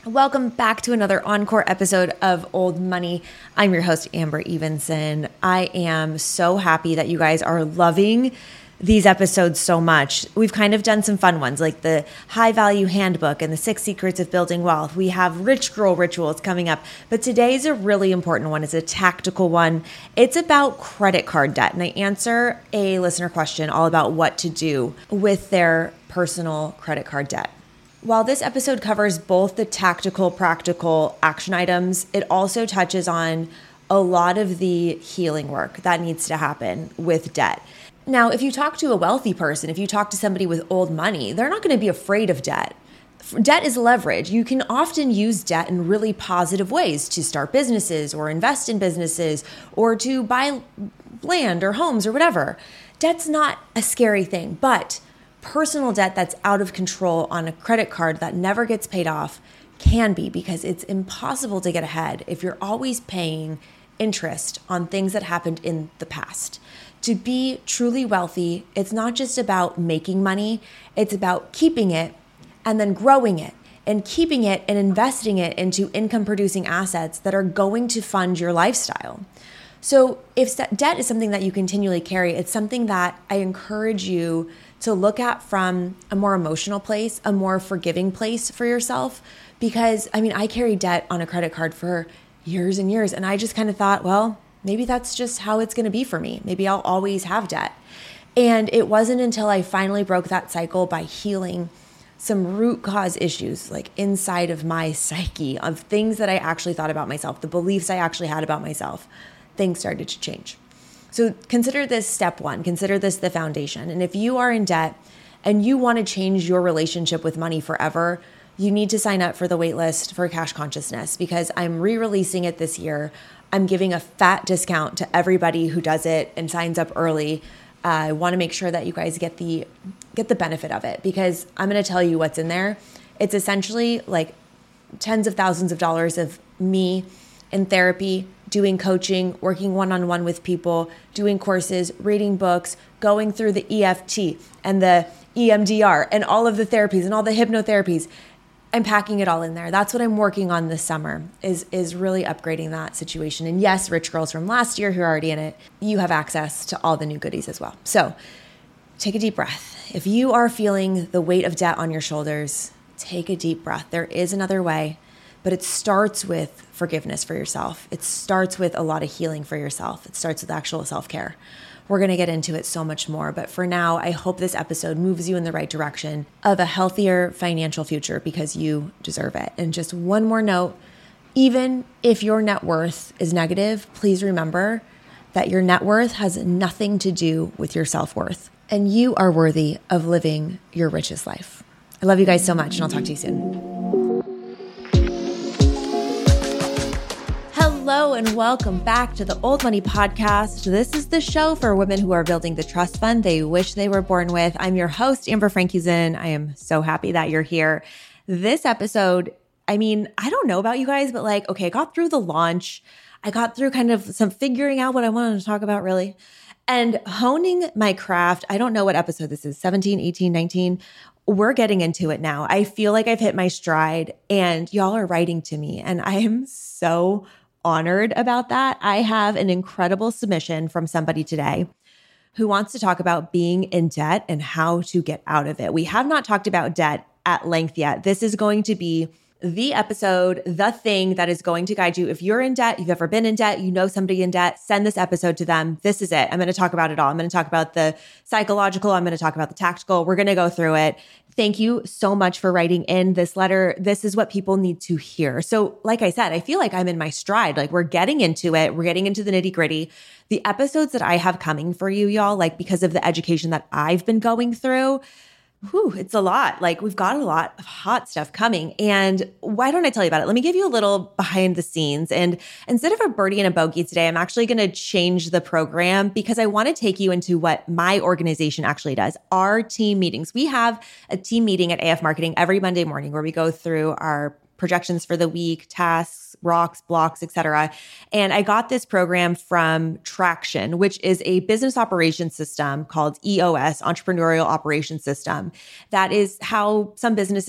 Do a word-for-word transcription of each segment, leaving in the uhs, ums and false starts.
Welcome back to another encore episode of Old Money. I'm your host, Amber Evenson. I am so happy that you guys are loving these episodes so much. We've kind of done some fun ones like the High Value Handbook and the Six Secrets of Building Wealth. We have Rich Girl Rituals coming up, but today's a really important one. It's a tactical one. It's about credit card debt, and I answer a listener question all about what to do with their personal credit card debt. While this episode covers both the tactical, practical action items, it also touches on a lot of the healing work that needs to happen with debt. Now, if you talk to a wealthy person, if you talk to somebody with old money, they're not going to be afraid of debt. Debt is leverage. You can often use debt in really positive ways to start businesses or invest in businesses or to buy land or homes or whatever. Debt's not a scary thing, but personal debt that's out of control on a credit card that never gets paid off can be, because it's impossible to get ahead if you're always paying interest on things that happened in the past. To be truly wealthy, it's not just about making money, it's about keeping it and then growing it and keeping it and investing it into income producing assets that are going to fund your lifestyle. So if debt is something that you continually carry, it's something that I encourage you to look at from a more emotional place, a more forgiving place for yourself. Because I mean, I carried debt on a credit card for years and years. And I just kind of thought, well, maybe that's just how it's going to be for me. Maybe I'll always have debt. And it wasn't until I finally broke that cycle by healing some root cause issues, like inside of my psyche, of things that I actually thought about myself, the beliefs I actually had about myself, things started to change. So consider this step one, consider this the foundation. And if you are in debt and you want to change your relationship with money forever, you need to sign up for the waitlist for Cash Consciousness, because I'm re-releasing it this year. I'm giving a fat discount to everybody who does it and signs up early. Uh, I want to make sure that you guys get the get the benefit of it, because I'm going to tell you what's in there. It's essentially like tens of thousands of dollars of me in therapy, doing coaching, working one-on-one with people, doing courses, reading books, going through the E F T and the E M D R and all of the therapies and all the hypnotherapies. I'm packing it all in there. That's what I'm working on this summer, is, is really upgrading that situation. And yes, rich girls from last year who are already in it, you have access to all the new goodies as well. So take a deep breath. If you are feeling the weight of debt on your shoulders, take a deep breath. There is another way. But it starts with forgiveness for yourself. It starts with a lot of healing for yourself. It starts with actual self-care. We're going to get into it so much more. But for now, I hope this episode moves you in the right direction of a healthier financial future, because you deserve it. And just one more note, even if your net worth is negative, please remember that your net worth has nothing to do with your self-worth. And you are worthy of living your richest life. I love you guys so much, and I'll talk to you soon. Hello and welcome back to the Old Money Podcast. This is the show for women who are building the trust fund they wish they were born with. I'm your host, Amber Frankusen. I am so happy that you're here. This episode, I mean, I don't know about you guys, but like, okay, I got through the launch. I got through kind of some figuring out what I wanted to talk about, really, and honing my craft. I don't know what episode this is, seventeen, eighteen, nineteen. We're getting into it now. I feel like I've hit my stride, and y'all are writing to me, and I am so honored about that. I have an incredible submission from somebody today who wants to talk about being in debt and how to get out of it. We have not talked about debt at length yet. This is going to be the episode, the thing that is going to guide you. If you're in debt, you've ever been in debt, you know somebody in debt, send this episode to them. This is it. I'm going to talk about it all. I'm going to talk about the psychological. I'm going to talk about the tactical. We're going to go through it. Thank you so much for writing in this letter. This is what people need to hear. So like I said, I feel like I'm in my stride. Like we're getting into it. We're getting into the nitty gritty. The episodes that I have coming for you, y'all, like because of the education that I've been going through, whew, it's a lot. Like we've got a lot of hot stuff coming. And why don't I tell you about it? Let me give you a little behind the scenes. And instead of a birdie and a bogey today, I'm actually going to change the program, because I want to take you into what my organization actually does, our team meetings. We have a team meeting at A F Marketing every Monday morning where we go through our projections for the week, tasks, rocks, blocks, et cetera. And I got this program from Traction, which is a business operations system called E O S, Entrepreneurial Operations System. That is how some businesses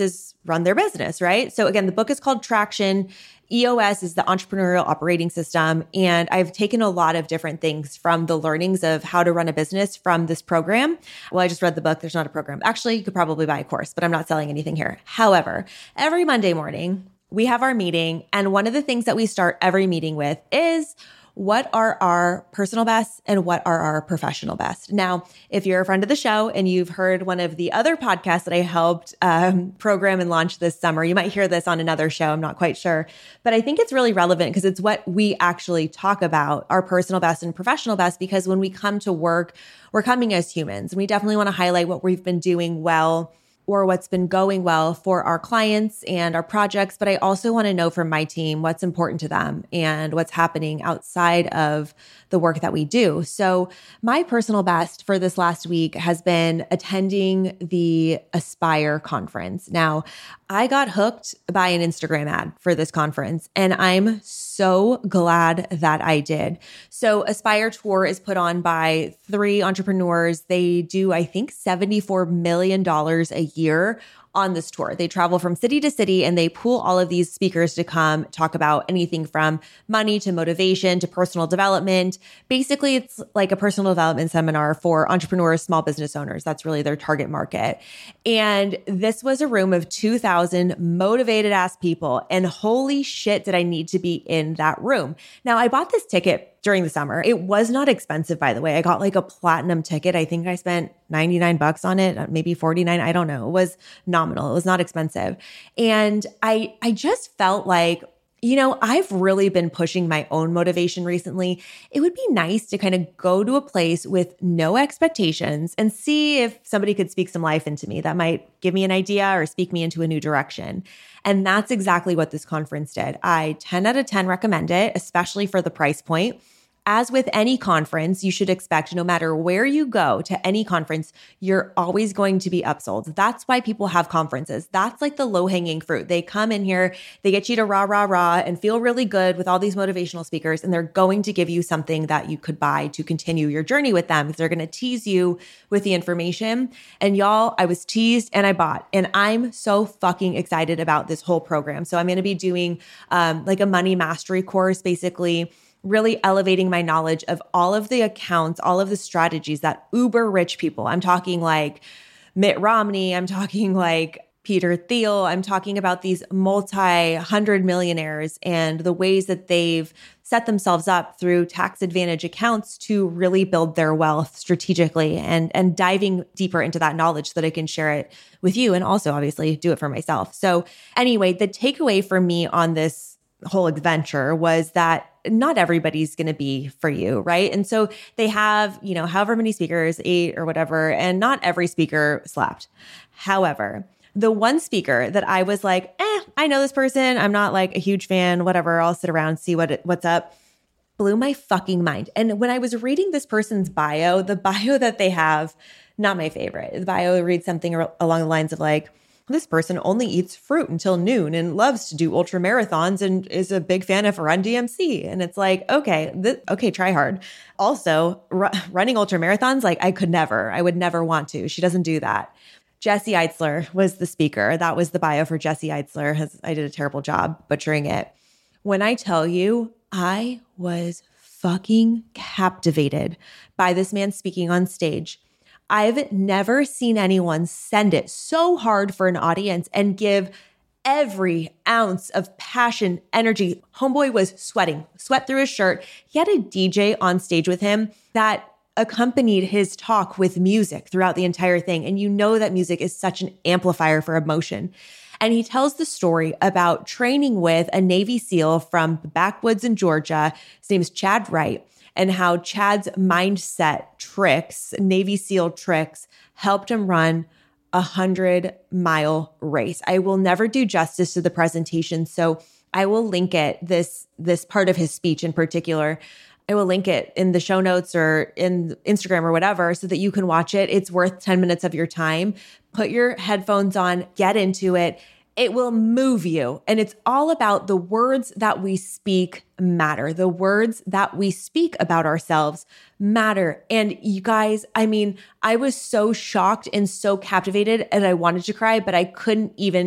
run their business, right? So again, the book is called Traction. E O S is the entrepreneurial operating system. And I've taken a lot of different things from the learnings of how to run a business from this program. Well, I just read the book. There's not a program. Actually, you could probably buy a course, but I'm not selling anything here. However, every Monday morning, we have our meeting. And one of the things that we start every meeting with is, what are our personal bests and what are our professional best? Now, if you're a friend of the show and you've heard one of the other podcasts that I helped um, program and launch this summer, you might hear this on another show. I'm not quite sure, but I think it's really relevant because it's what we actually talk about, our personal best and professional best, because when we come to work, we're coming as humans, and we definitely want to highlight what we've been doing well or what's been going well for our clients and our projects. But I also want to know from my team what's important to them and what's happening outside of the work that we do. So my personal best for this last week has been attending the Aspire conference. Now, I got hooked by an Instagram ad for this conference, and I'm so glad that I did. So Aspire Tour is put on by three entrepreneurs. They do, I think, seventy-four million dollars a year on this tour. They travel from city to city and they pool all of these speakers to come talk about anything from money to motivation to personal development. Basically, it's like a personal development seminar for entrepreneurs, small business owners. That's really their target market. And this was a room of two thousand motivated ass people. And holy shit, did I need to be in that room. Now, I bought this ticket during the summer. It was not expensive, by the way. I got like a platinum ticket. I think I spent ninety-nine bucks on it, maybe forty-nine. I don't know. It was nominal. It was not expensive. And I, I just felt like, you know, I've really been pushing my own motivation recently. It would be nice to kind of go to a place with no expectations and see if somebody could speak some life into me that might give me an idea or speak me into a new direction. And that's exactly what this conference did. I ten out of ten recommend it, especially for the price point. As with any conference, you should expect no matter where you go to any conference, you're always going to be upsold. That's why people have conferences. That's like the low-hanging fruit. They come in here, they get you to rah, rah, rah, and feel really good with all these motivational speakers, and they're going to give you something that you could buy to continue your journey with them. They're going to tease you with the information. And y'all, I was teased and I bought, and I'm so fucking excited about this whole program. So I'm going to be doing um, like a money mastery course, basically really elevating my knowledge of all of the accounts, all of the strategies that uber rich people, I'm talking like Mitt Romney, I'm talking like Peter Thiel, I'm talking about these multi-hundred millionaires and the ways that they've set themselves up through tax advantage accounts to really build their wealth strategically, and, and diving deeper into that knowledge so that I can share it with you and also obviously do it for myself. So anyway, the takeaway for me on this whole adventure was that not everybody's going to be for you, right? And so they have, you know, however many speakers, eight or whatever, and not every speaker slapped. However, the one speaker that I was like, eh, I know this person. I'm not like a huge fan, whatever. I'll sit around, see what it, what's up. Blew my fucking mind. And when I was reading this person's bio, the bio that they have, not my favorite. The bio reads something along the lines of like, this person only eats fruit until noon and loves to do ultra marathons and is a big fan of Run D M C. And it's like, okay, th- okay, try hard. Also, r- running ultra marathons, like I could never, I would never want to. She doesn't do that. Jesse Itzler was the speaker. That was the bio for Jesse Itzler. Has, I did a terrible job butchering it. When I tell you, I was fucking captivated by this man speaking on stage. I've never seen anyone send it so hard for an audience and give every ounce of passion, energy. Homeboy was sweating, sweat through his shirt. He had a D J on stage with him that accompanied his talk with music throughout the entire thing. And you know that music is such an amplifier for emotion. And he tells the story about training with a Navy SEAL from the backwoods in Georgia. His name is Chad Wright. And how Chad's mindset tricks, Navy SEAL tricks, helped him run a hundred mile race. I will never do justice to the presentation, so I will link it, this, this part of his speech in particular. I will link it in the show notes or in Instagram or whatever so that you can watch it. It's worth ten minutes of your time. Put your headphones on, get into it. It will move you. And it's all about the words that we speak matter. The words that we speak about ourselves matter. And you guys, I mean, I was so shocked and so captivated and I wanted to cry, but I couldn't even,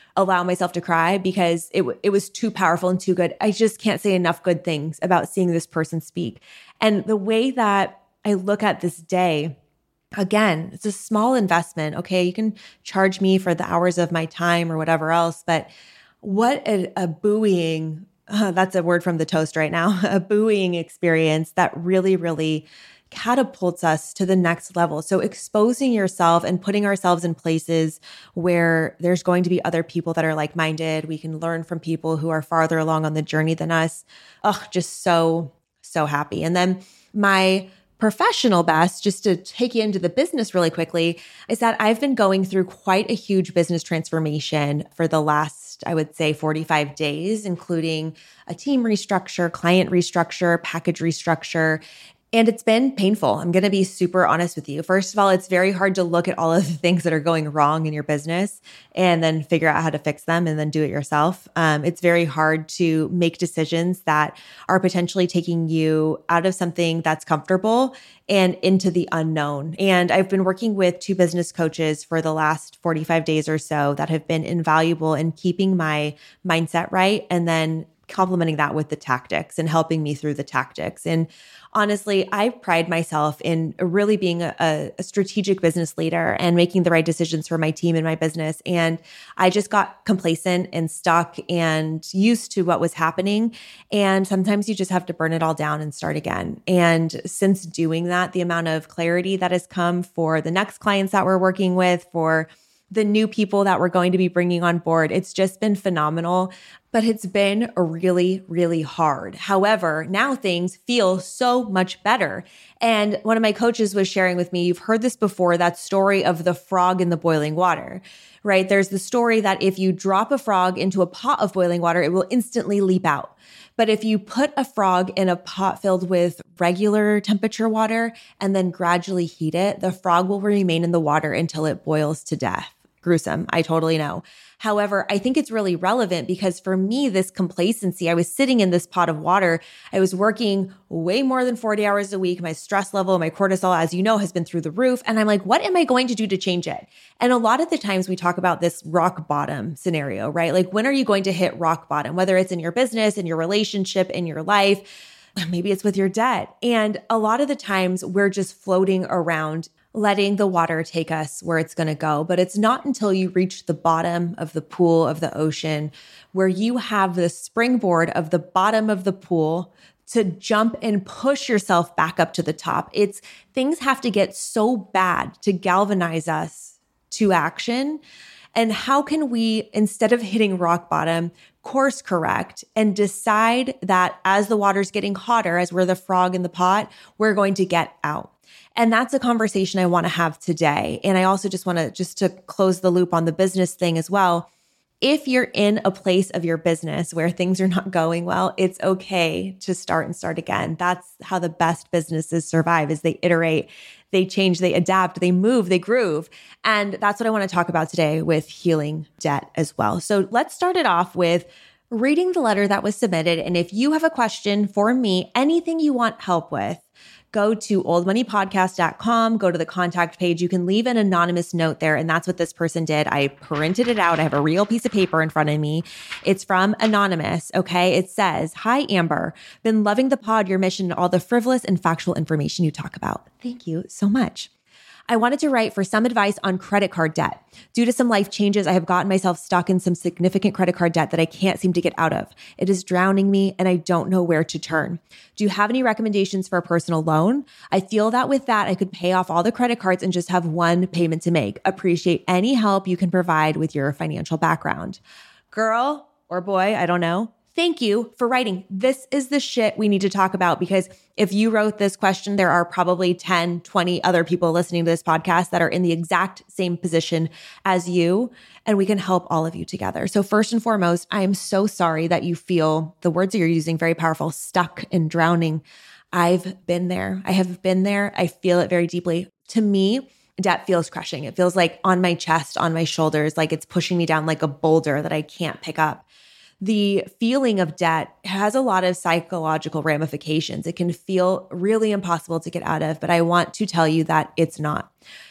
allow myself to cry because it, w- it was too powerful and too good. I just can't say enough good things about seeing this person speak. And the way that I look at this day, again, it's a small investment. Okay. You can charge me for the hours of my time or whatever else, but what a, a buoying, uh, that's a word from the toast right now, a buoying experience that really, really catapults us to the next level. So exposing yourself and putting ourselves in places where there's going to be other people that are like-minded. We can learn from people who are farther along on the journey than us. Oh, just so, so happy. And then my professional best, just to take you into the business really quickly, is that I've been going through quite a huge business transformation for the last, I would say, forty-five days, including a team restructure, client restructure, package restructure. And it's been painful. I'm going to be super honest with you. First of all, it's very hard to look at all of the things that are going wrong in your business and then figure out how to fix them and then do it yourself. Um, it's very hard to make decisions that are potentially taking you out of something that's comfortable and into the unknown. And I've been working with two business coaches for the last forty-five days or so that have been invaluable in keeping my mindset right and then complementing that with the tactics and helping me through the tactics. And honestly, I pride myself in really being a, a strategic business leader and making the right decisions for my team and my business. And I just got complacent and stuck and used to what was happening. And sometimes you just have to burn it all down and start again. And since doing that, the amount of clarity that has come for the next clients that we're working with, for the new people that we're going to be bringing on board, it's just been phenomenal. But it's been really, really hard. However, now things feel so much better. And one of my coaches was sharing with me, you've heard this before, that story of the frog in the boiling water, right? There's the story that if you drop a frog into a pot of boiling water, it will instantly leap out. But if you put a frog in a pot filled with regular temperature water and then gradually heat it, the frog will remain in the water until it boils to death. Gruesome. I totally know. However, I think it's really relevant because for me, this complacency, I was sitting in this pot of water. I was working way more than forty hours a week. My stress level, my cortisol, as you know, has been through the roof. And I'm like, what am I going to do to change it? And a lot of the times we talk about this rock bottom scenario, right? Like, when are you going to hit rock bottom? Whether it's in your business, in your relationship, in your life, maybe it's with your debt. And a lot of the times we're just floating around, letting the water take us where it's going to go. But it's not until you reach the bottom of the pool of the ocean where you have the springboard of the bottom of the pool to jump and push yourself back up to the top. It's things have to get so bad to galvanize us to action. And how can we, instead of hitting rock bottom, course correct and decide that as the water's getting hotter, as we're the frog in the pot, we're going to get out? And that's a conversation I want to have today. And I also just want to, just to close the loop on the business thing as well. If you're in a place of your business where things are not going well, it's okay to start and start again. That's how the best businesses survive, is they iterate, they change, they adapt, they move, they groove. And that's what I want to talk about today with healing debt as well. So let's start it off with reading the letter that was submitted. And if you have a question for me, anything you want help with, go to old money podcast dot com, go to the contact page. You can leave an anonymous note there. And that's what this person did. I printed it out. I have a real piece of paper in front of me. It's from Anonymous. Okay. It says, "Hi, Amber. Been loving the pod, your mission, and all the frivolous and factual information you talk about. Thank you so much. I wanted to write for some advice on credit card debt. Due to some life changes, I have gotten myself stuck in some significant credit card debt that I can't seem to get out of. It is drowning me and I don't know where to turn. Do you have any recommendations for a personal loan? I feel that with that, I could pay off all the credit cards and just have one payment to make. Appreciate any help you can provide with your financial background." Girl or boy, I don't know. Thank you for writing. This is the shit we need to talk about, because if you wrote this question, there are probably ten, twenty other people listening to this podcast that are in the exact same position as you, and we can help all of you together. So first and foremost, I am so sorry that you feel, the words that you're using, very powerful, stuck and drowning. I've been there. I have been there. I feel it very deeply. To me, debt feels crushing. It feels like on my chest, on my shoulders, like it's pushing me down like a boulder that I can't pick up. The feeling of debt has a lot of psychological ramifications. It can feel really impossible to get out of, but I want to tell you that it's not.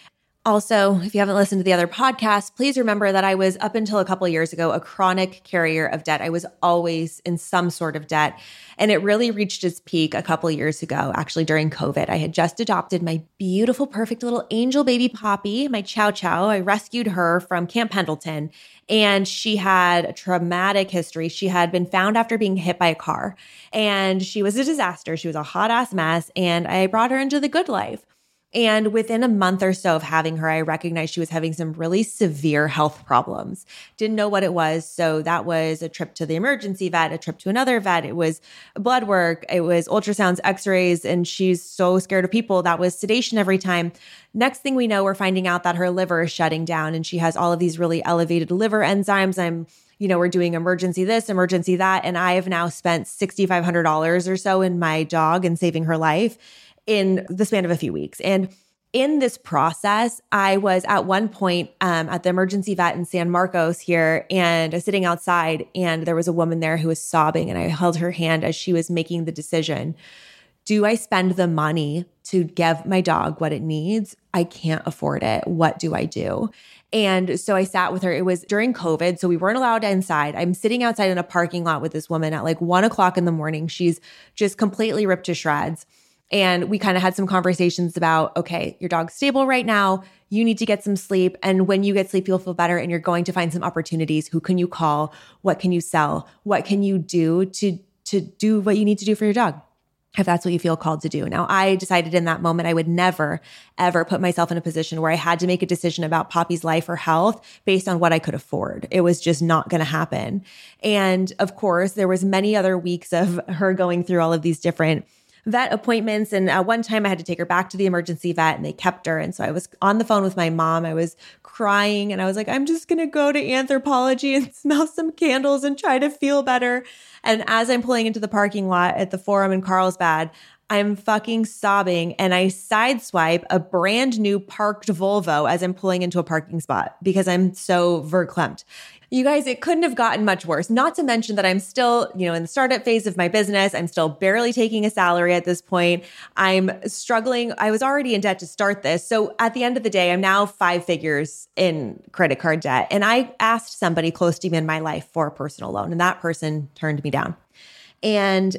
Also, if you haven't listened to the other podcasts, please remember that I was, up until a couple of years ago, a chronic carrier of debt. I was always in some sort of debt. And it really reached its peak a couple of years ago, actually during COVID. I had just adopted my beautiful, perfect little angel baby Poppy, my Chow Chow. I rescued her from Camp Pendleton, and she had a traumatic history. She had been found after being hit by a car, and she was a disaster. She was a hot ass mess, and I brought her into the good life. And within a month or so of having her, I recognized she was having some really severe health problems. Didn't know what it was. So that was a trip to the emergency vet, a trip to another vet. It was blood work. It was ultrasounds, x-rays. And she's so scared of people. That was sedation every time. Next thing we know, we're finding out that her liver is shutting down and she has all of these really elevated liver enzymes. I'm You know, we're doing emergency this, emergency that. And I have now spent six thousand five hundred dollars or so in my dog and saving her life in the span of a few weeks. And in this process, I was at one point um, at the emergency vet in San Marcos here, and I was sitting outside, and there was a woman there who was sobbing, and I held her hand as she was making the decision. Do I spend the money to give my dog what it needs? I can't afford it. What do I do? And so I sat with her. It was during COVID, so we weren't allowed inside. I'm sitting outside in a parking lot with this woman at like one o'clock in the morning. She's just completely ripped to shreds. And we kind of had some conversations about, okay, your dog's stable right now. You need to get some sleep. And when you get sleep, you'll feel better. And you're going to find some opportunities. Who can you call? What can you sell? What can you do to, to do what you need to do for your dog, if that's what you feel called to do? Now, I decided in that moment I would never, ever put myself in a position where I had to make a decision about Poppy's life or health based on what I could afford. It was just not going to happen. And of course, there was many other weeks of her going through all of these different vet appointments. And at one time I had to take her back to the emergency vet, and they kept her. And so I was on the phone with my mom. I was crying, and I was like, I'm just going to go to Anthropologie and smell some candles and try to feel better. And as I'm pulling into the parking lot at the Forum in Carlsbad, I'm fucking sobbing, and I sideswipe a brand new parked Volvo as I'm pulling into a parking spot because I'm so verklempt. You guys, it couldn't have gotten much worse. Not to mention that I'm still, you know, in the startup phase of my business. I'm still barely taking a salary at this point. I'm struggling. I was already in debt to start this. So at the end of the day, I'm now five figures in credit card debt. And I asked somebody close to me in my life for a personal loan, and that person turned me down. And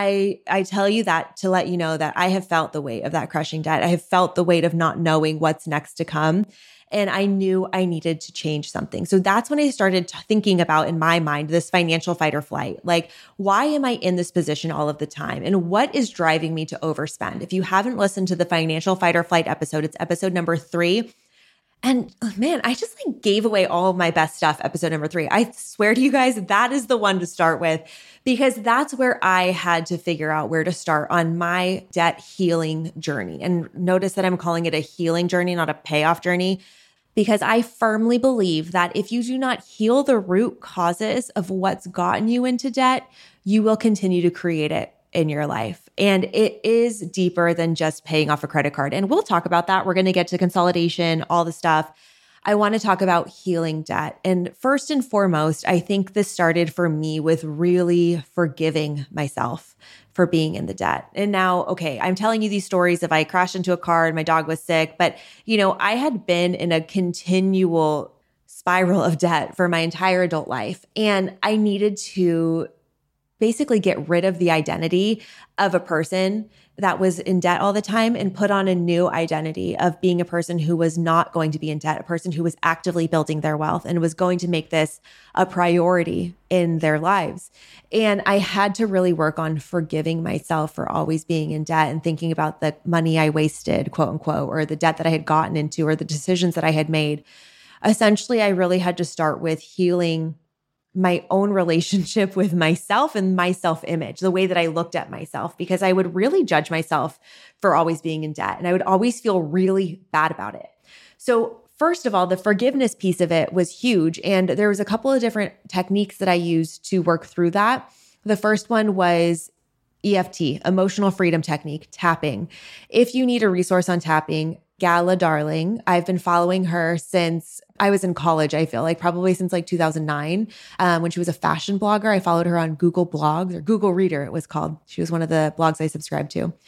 I I tell you that to let you know that I have felt the weight of that crushing debt. I have felt the weight of not knowing what's next to come. And I knew I needed to change something. So that's when I started t- thinking about, in my mind, this financial fight or flight. Like, why am I in this position all of the time? And what is driving me to overspend? If you haven't listened to the financial fight or flight episode, it's episode number three. And man, I just like gave away all of my best stuff, episode number three. I swear to you guys, that is the one to start with, because that's where I had to figure out where to start on my debt healing journey. And notice that I'm calling it a healing journey, not a payoff journey, because I firmly believe that if you do not heal the root causes of what's gotten you into debt, you will continue to create it in your life. And it is deeper than just paying off a credit card. And we'll talk about that. We're going to get to consolidation, all the stuff. I want to talk about healing debt. And first and foremost, I think this started for me with really forgiving myself for being in the debt. And now, okay, I'm telling you these stories of I crashed into a car and my dog was sick, but you know, I had been in a continual spiral of debt for my entire adult life. And I needed to basically get rid of the identity of a person that was in debt all the time and put on a new identity of being a person who was not going to be in debt, a person who was actively building their wealth and was going to make this a priority in their lives. And I had to really work on forgiving myself for always being in debt and thinking about the money I wasted, quote unquote, or the debt that I had gotten into, or the decisions that I had made. Essentially, I really had to start with healing my own relationship with myself and my self-image, the way that I looked at myself, because I would really judge myself for always being in debt. And I would always feel really bad about it. So first of all, the forgiveness piece of it was huge. And there was a couple of different techniques that I used to work through that. The first one was E F T, emotional freedom technique, tapping. If you need a resource on tapping, Gala Darling, I've been following her since I was in college, I feel like probably since like two thousand nine, um, when she was a fashion blogger. I followed her on Google Blogs, or Google Reader it was called. She was one of the blogs I subscribed to.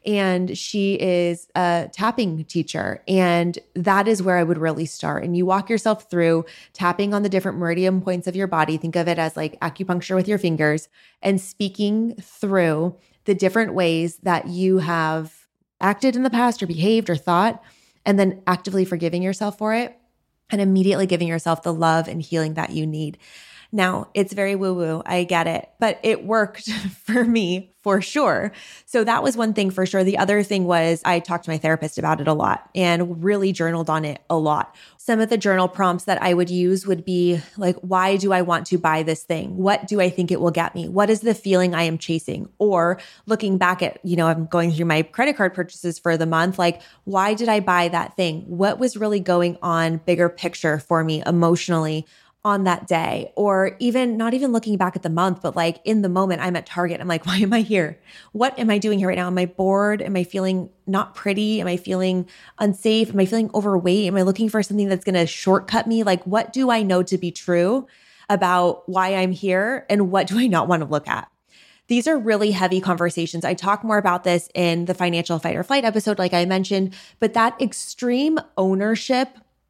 and she is a tapping teacher. And that is where I would really start. And you walk yourself through tapping on the different meridian points of your body. Think of it as like acupuncture with your fingers, and speaking through the different ways that you have acted in the past or behaved or thought, and then actively forgiving yourself for it and immediately giving yourself the love and healing that you need. Now, it's very woo-woo, I get it, but it worked for me for sure. So that was one thing for sure. The other thing was I talked to my therapist about it a lot and really journaled on it a lot. Some of the journal prompts that I would use would be like, why do I want to buy this thing? What do I think it will get me? What is the feeling I am chasing? Or looking back at, you know, I'm going through my credit card purchases for the month, like, why did I buy that thing? What was really going on bigger picture for me emotionally on that day? Or even not even looking back at the month, but like in the moment, I'm at Target. I'm like, why am I here? What am I doing here right now? Am I bored? Am I feeling not pretty? Am I feeling unsafe? Am I feeling overweight? Am I looking for something that's going to shortcut me? Like, what do I know to be true about why I'm here? And what do I not want to look at? These are really heavy conversations. I talk more about this in the financial fight or flight episode, like I mentioned, but that extreme ownership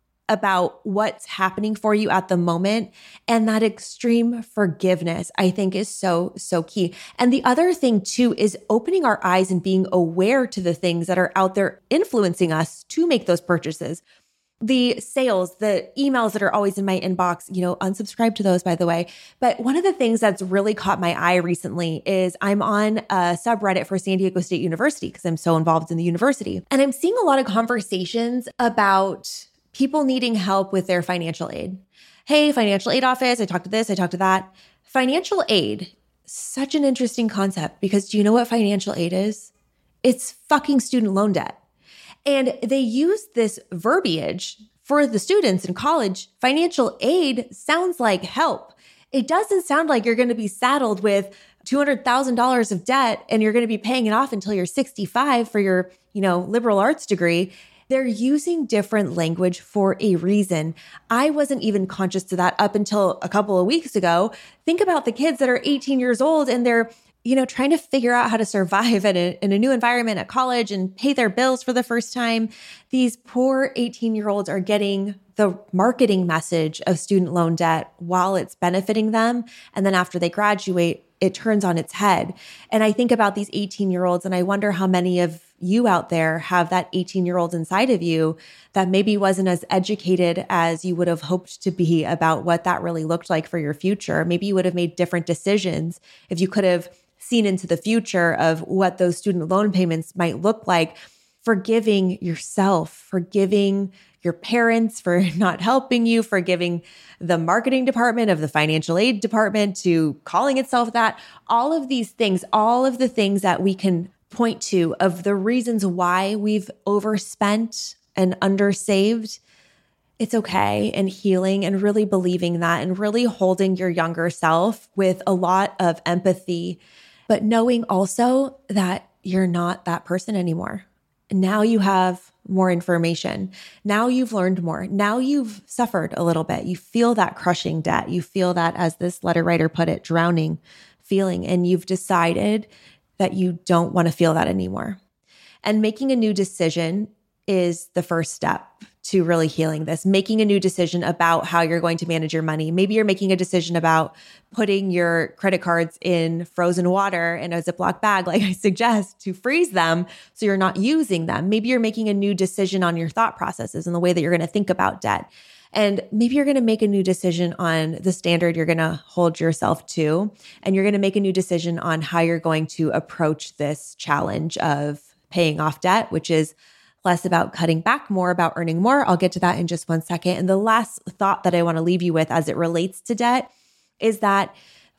about what's happening for you at the moment and that extreme forgiveness, I think is so, so key. And the other thing too is opening our eyes and being aware to the things that are out there influencing us to make those purchases. The sales, the emails that are always in my inbox, you know, unsubscribe to those, by the way. But one of the things that's really caught my eye recently is I'm on a subreddit for San Diego State University because I'm so involved in the university. And I'm seeing a lot of conversations about people needing help with their financial aid. Hey, financial aid office, I talked to this, I talked to that. Financial aid, such an interesting concept because do you know what financial aid is? It's fucking student loan debt. And they use this verbiage for the students in college. Financial aid sounds like help. It doesn't sound like you're going to be saddled with two hundred thousand dollars of debt and you're going to be paying it off until you're sixty-five for your, you know, liberal arts degree. They're using different language for a reason. I wasn't even conscious to that up until a couple of weeks ago. Think about the kids that are eighteen years old and they're, you know, trying to figure out how to survive in a, in a new environment at college and pay their bills for the first time. These poor eighteen-year-olds are getting the marketing message of student loan debt while it's benefiting them. And then after they graduate, it turns on its head. And I think about these eighteen-year-olds and I wonder how many of you out there have that eighteen-year-old inside of you that maybe wasn't as educated as you would have hoped to be about what that really looked like for your future. Maybe you would have made different decisions if you could have seen into the future of what those student loan payments might look like. Forgiving yourself, forgiving your parents for not helping you, forgiving the marketing department of the financial aid department to calling itself that. All of these things, all of the things that we can point to of the reasons why we've overspent and undersaved, it's okay, and healing and really believing that and really holding your younger self with a lot of empathy, but knowing also that you're not that person anymore. Now you have more information. Now you've learned more. Now you've suffered a little bit. You feel that crushing debt. You feel that, as this letter writer put it, drowning feeling, and you've decided that you don't want to feel that anymore. And making a new decision is the first step to really healing this. Making a new decision about how you're going to manage your money. Maybe you're making a decision about putting your credit cards in frozen water in a Ziploc bag, like I suggest, to freeze them so you're not using them. Maybe you're making a new decision on your thought processes and the way that you're going to think about debt. And maybe you're going to make a new decision on the standard you're going to hold yourself to. And you're going to make a new decision on how you're going to approach this challenge of paying off debt, which is less about cutting back, more about earning more. I'll get to that in just one second. And the last thought that I want to leave you with as it relates to debt is that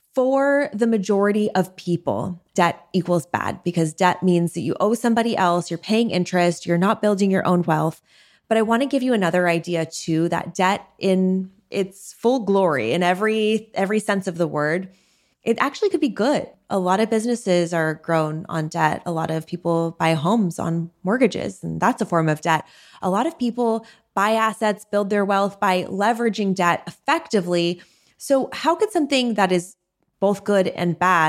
for the majority of people, debt equals bad because debt means that you owe somebody else, you're paying interest, you're not building your own wealth. But I want to give you another idea too, that debt in its full glory, in every every sense of the word, it actually could be good. A lot of businesses are grown on debt. A lot of people buy homes on mortgages, and that's a form of debt. A lot of people buy assets, build their wealth by leveraging debt effectively. So how could something that is both good and bad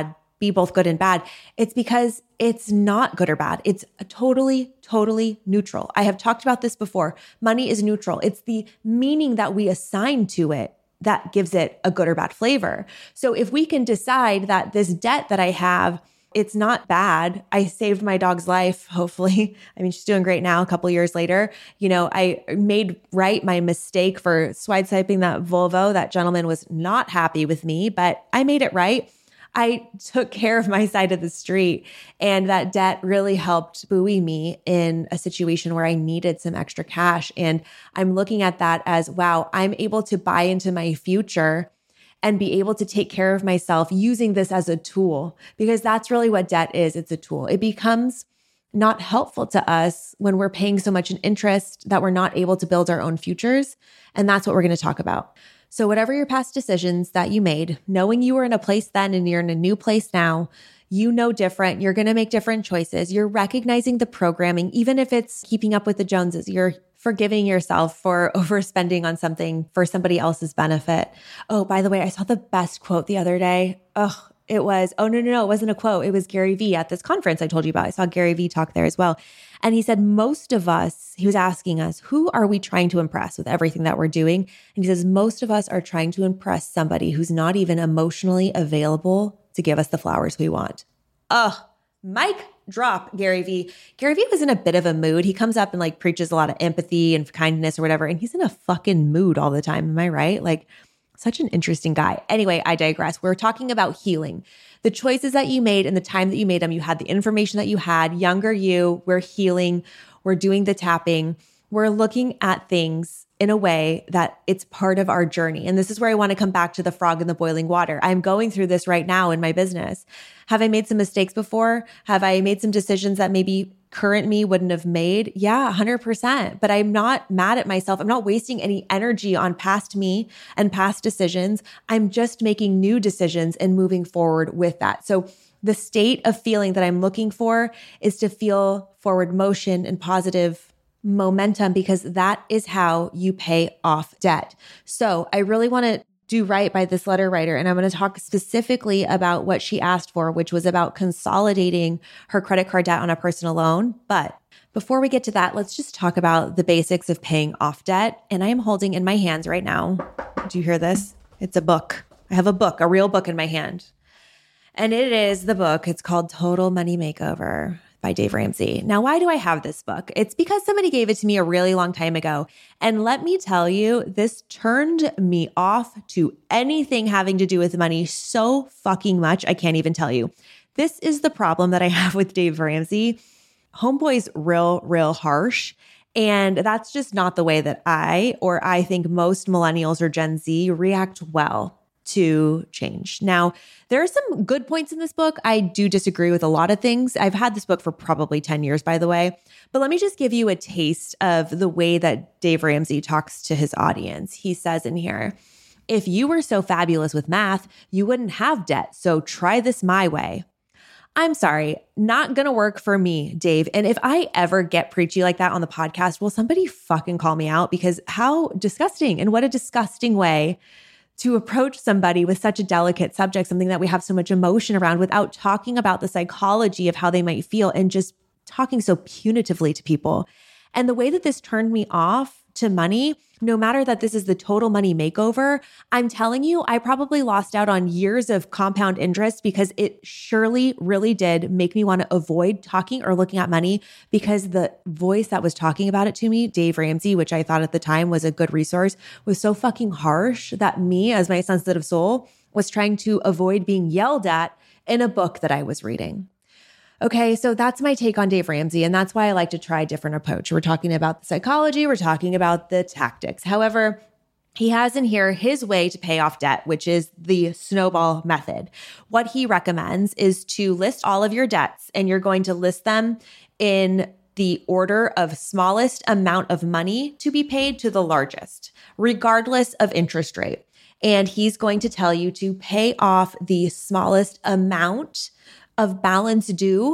be both good and bad. It's because it's not good or bad. It's totally, totally neutral. I have talked about this before. Money is neutral. It's the meaning that we assign to it that gives it a good or bad flavor. So if we can decide that this debt that I have, it's not bad. I saved my dog's life, hopefully. I mean, she's doing great now, a couple years later. You know, I made right my mistake for swiping that Volvo. That gentleman was not happy with me, but I made it right. I took care of my side of the street, and that debt really helped buoy me in a situation where I needed some extra cash. And I'm looking at that as, wow, I'm able to buy into my future and be able to take care of myself using this as a tool, because that's really what debt is. It's a tool. It becomes not helpful to us when we're paying so much in interest that we're not able to build our own futures. And that's what we're going to talk about. So whatever your past decisions that you made, knowing you were in a place then and you're in a new place now, you know different. You're going to make different choices. You're recognizing the programming, even if it's keeping up with the Joneses. You're forgiving yourself for overspending on something for somebody else's benefit. Oh, by the way, I saw the best quote the other day. Oh, it was, oh, no, no, no, it wasn't a quote. It was Gary Vee at this conference I told you about. I saw Gary Vee talk there as well. And he said, most of us, he was asking us, who are we trying to impress with everything that we're doing? And he says, most of us are trying to impress somebody who's not even emotionally available to give us the flowers we want. Oh, mic drop, Gary Vee. Gary Vee was in a bit of a mood. He comes up and like preaches a lot of empathy and kindness or whatever. And he's in a fucking mood all the time. Am I right? Like, such an interesting guy. Anyway, I digress. We're talking about healing. The choices that you made and the time that you made them, you had the information that you had. Younger you, we're healing. We're doing the tapping. We're looking at things in a way that it's part of our journey. And this is where I want to come back to the frog in the boiling water. I'm going through this right now in my business. Have I made some mistakes before? Have I made some decisions that maybe current me wouldn't have made? Yeah, one hundred percent. But I'm not mad at myself. I'm not wasting any energy on past me and past decisions. I'm just making new decisions and moving forward with that. So the state of feeling that I'm looking for is to feel forward motion and positive momentum, because that is how you pay off debt. So I really want to do right by this letter writer. And I'm going to talk specifically about what she asked for, which was about consolidating her credit card debt on a personal loan. But before we get to that, let's just talk about the basics of paying off debt. And I am holding in my hands right now. Do you hear this? It's a book. I have a book, a real book in my hand. And it is the book. It's called Total Money Makeover by Dave Ramsey. Now, why do I have this book? It's because somebody gave it to me a really long time ago. And let me tell you, this turned me off to anything having to do with money so fucking much, I can't even tell you. This is the problem that I have with Dave Ramsey. Homeboy's real, real harsh. And that's just not the way that I, or I think most millennials or Gen Z, react well to change. Now, there are some good points in this book. I do disagree with a lot of things. I've had this book for probably ten years, by the way. But let me just give you a taste of the way that Dave Ramsey talks to his audience. He says in here, if you were so fabulous with math, you wouldn't have debt. So try this my way. I'm sorry, not going to work for me, Dave. And if I ever get preachy like that on the podcast, will somebody fucking call me out? Because how disgusting, and what a disgusting way to approach somebody with such a delicate subject, something that we have so much emotion around, without talking about the psychology of how they might feel and just talking so punitively to people. And the way that this turned me off to money, no matter that this is the total money makeover, I'm telling you, I probably lost out on years of compound interest, because it surely really did make me want to avoid talking or looking at money, because the voice that was talking about it to me, Dave Ramsey, which I thought at the time was a good resource, was so fucking harsh that me, as my sensitive soul, was trying to avoid being yelled at in a book that I was reading. Okay, so that's my take on Dave Ramsey, and that's why I like to try a different approach. We're talking about the psychology, we're talking about the tactics. However, he has in here his way to pay off debt, which is the snowball method. What he recommends is to list all of your debts, and you're going to list them in the order of smallest amount of money to be paid to the largest, regardless of interest rate. And he's going to tell you to pay off the smallest amount of balance due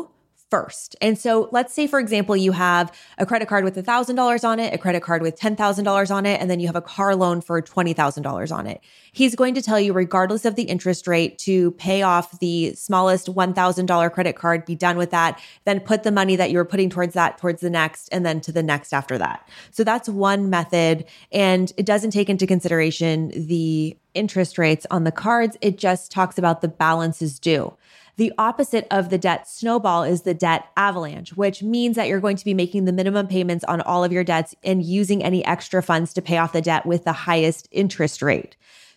first. And so let's say, for example, you have a credit card with one thousand dollars on it, a credit card with ten thousand dollars on it, and then you have a car loan for twenty thousand dollars on it. He's going to tell you, regardless of the interest rate, to pay off the smallest one thousand dollars credit card, be done with that, then put the money that you were putting towards that towards the next, and then to the next after that. So that's one method. And it doesn't take into consideration the interest rates on the cards. It just talks about the balances due. The opposite of the debt snowball is the debt avalanche, which means that you're going to be making the minimum payments on all of your debts and using any extra funds to pay off the debt with the highest interest rate.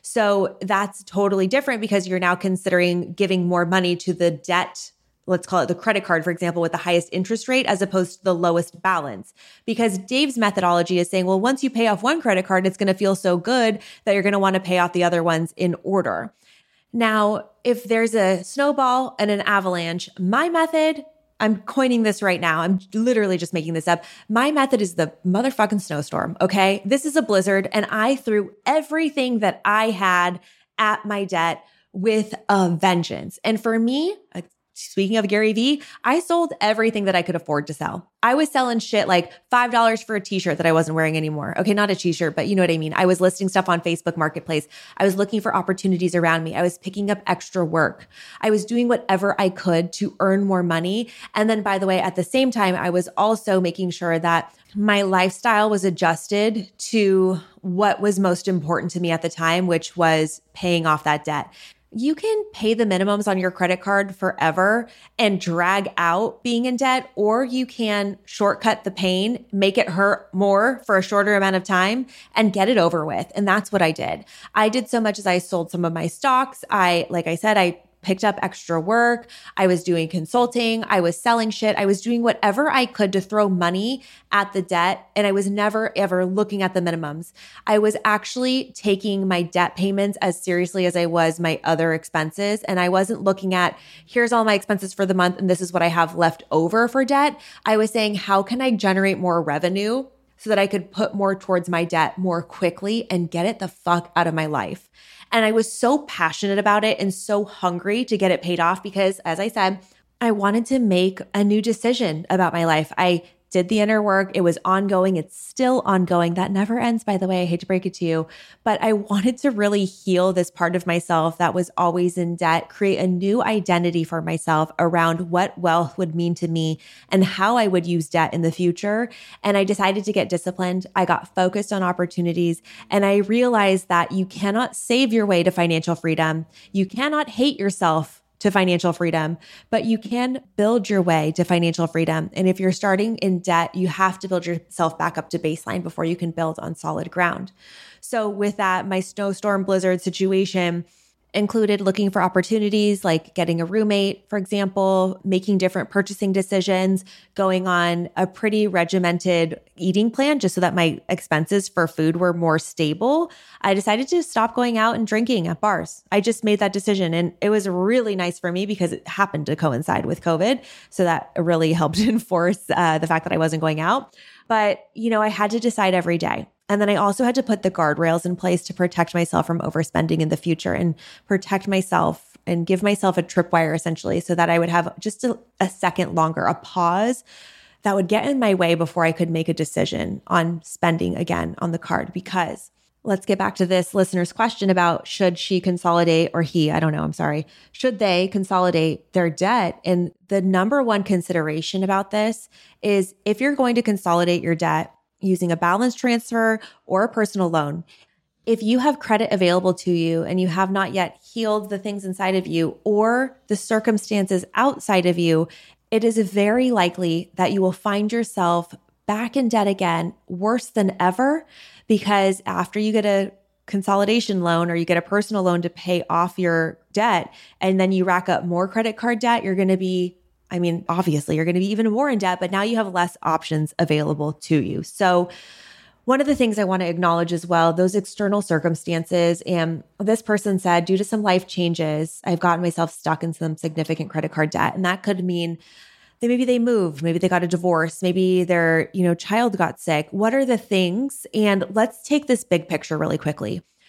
So that's totally different because you're now considering giving more money to the debt, let's call it the credit card, for example, with the highest interest rate as opposed to the lowest balance. Because Dave's methodology is saying, well, once you pay off one credit card, it's going to feel so good that you're going to want to pay off the other ones in order. Now, if there's a snowball and an avalanche, my method, I'm coining this right now. I'm literally just making this up. My method is the motherfucking snowstorm, okay? This is a blizzard, and I threw everything that I had at my debt with a vengeance. And for me, speaking of Gary Vee, I sold everything that I could afford to sell. I was selling shit like five dollars for a t-shirt that I wasn't wearing anymore. Okay, not a t-shirt, but you know what I mean. I was listing stuff on Facebook Marketplace. I was looking for opportunities around me. I was picking up extra work. I was doing whatever I could to earn more money. And then, by the way, at the same time, I was also making sure that my lifestyle was adjusted to what was most important to me at the time, which was paying off that debt. You can pay the minimums on your credit card forever and drag out being in debt, or you can shortcut the pain, make it hurt more for a shorter amount of time and get it over with. And that's what I did. I did so much as I sold some of my stocks. I, like I said, I picked up extra work. I was doing consulting. I was selling shit. I was doing whatever I could to throw money at the debt. And I was never, ever looking at the minimums. I was actually taking my debt payments as seriously as I was my other expenses. And I wasn't looking at, here's all my expenses for the month, and this is what I have left over for debt. I was saying, how can I generate more revenue so that I could put more towards my debt more quickly and get it the fuck out of my life? And I was so passionate about it and so hungry to get it paid off because, as I said, I wanted to make a new decision about my life. I did the inner work. It was ongoing. It's still ongoing. That never ends, by the way. I hate to break it to you, but I wanted to really heal this part of myself that was always in debt, create a new identity for myself around what wealth would mean to me and how I would use debt in the future. And I decided to get disciplined. I got focused on opportunities, and I realized that you cannot save your way to financial freedom. You cannot hate yourself to financial freedom, but you can build your way to financial freedom. And if you're starting in debt, you have to build yourself back up to baseline before you can build on solid ground. So with that, my snowstorm blizzard situation included looking for opportunities like getting a roommate, for example, making different purchasing decisions, going on a pretty regimented eating plan just so that my expenses for food were more stable. I decided to stop going out and drinking at bars. I just made that decision, and it was really nice for me because it happened to coincide with COVID. So that really helped enforce uh, the fact that I wasn't going out. But, you know, I had to decide every day. And then I also had to put the guardrails in place to protect myself from overspending in the future and protect myself and give myself a tripwire essentially so that I would have just a, a second longer, a pause that would get in my way before I could make a decision on spending again on the card. Because let's get back to this listener's question about should she consolidate or he, I don't know, I'm sorry. Should they consolidate their debt? And the number one consideration about this is if you're going to consolidate your debt using a balance transfer or a personal loan, if you have credit available to you and you have not yet healed the things inside of you or the circumstances outside of you, it is very likely that you will find yourself back in debt again, worse than ever, because after you get a consolidation loan or you get a personal loan to pay off your debt, and then you rack up more credit card debt, you're going to be I mean, obviously, you're going to be even more in debt, but now you have less options available to you. So one of the things I want to acknowledge as well, those external circumstances. And this person said, due to some life changes, I've gotten myself stuck in some significant credit card debt. And that could mean that maybe they moved, maybe they got a divorce, maybe their, you know, child got sick. What are the things? And let's take this big picture really quickly.